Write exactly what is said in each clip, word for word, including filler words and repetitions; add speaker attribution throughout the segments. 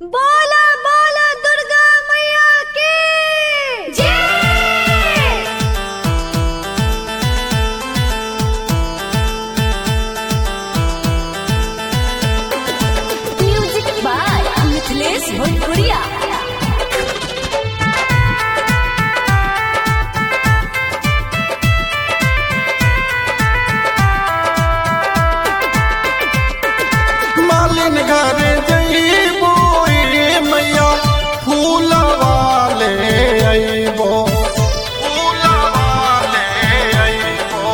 Speaker 1: बोला बोला दुर्गा मैया की जय। म्यूजिक बाय मिथिलेश भोजपुरिया।
Speaker 2: मालिन घर जइबो ए मैया फूलवा ले अइबो फूलवा ले अइबो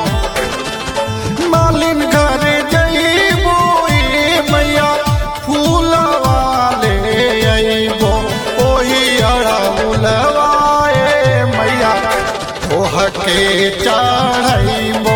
Speaker 2: मालिन घर जइबो ए मैया फूलवा ले अइबो ओही अड़हुलवा ए मैया ओह के चढ़इबो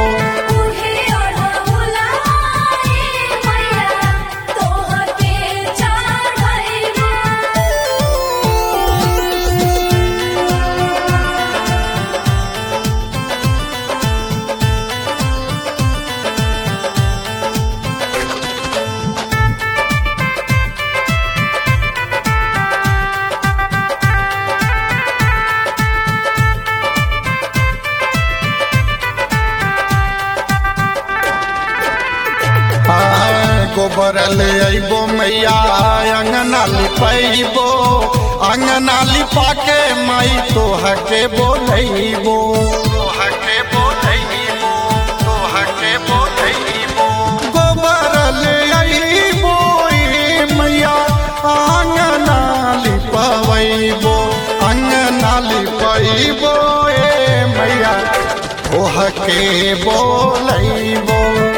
Speaker 2: गोबर ले अइबो मैया अंगना लिपैबो अंगना लिपा के माई तोह के बोलैबो तोह के बोलैबो तोह के बोलैबो गोबर ले अइबो ए मैया अंगना लिपवैबो अंगना लिपैबो ए मैया तोह के बोलैबो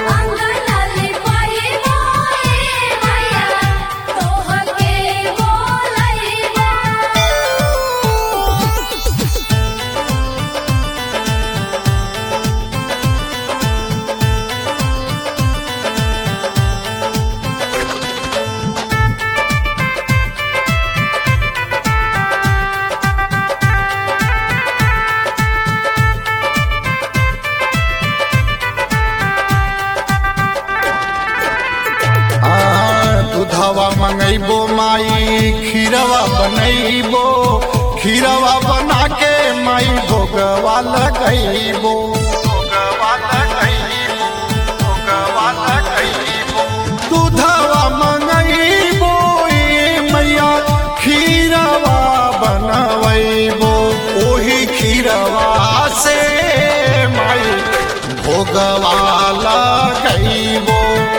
Speaker 2: दूधवा मंगैबो माई खीरवा बनैबो खीरवा बना के माई भोगवा लगैबो भोगवा लगैबो भोगवा लगैबो दूधवा मंगैबो ए मैया खीरवा बनवैबो ओही खीरवा से माई भोगवा लगैबो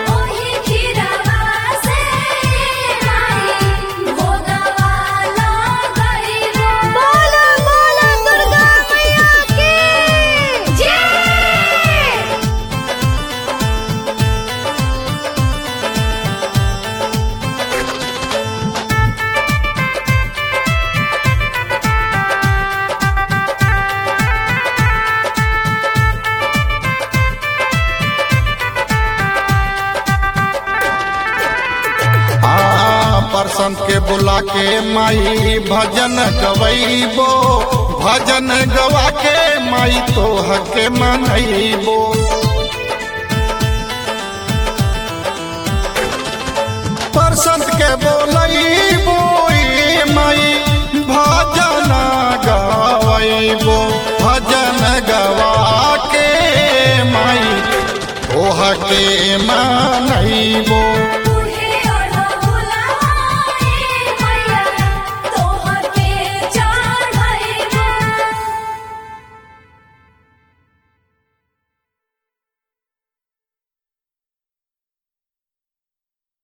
Speaker 2: बरसंत के बुला के माई भजन गवैबो भजन गवा के माई तोह के मनैबो बरसंत के बोलैबो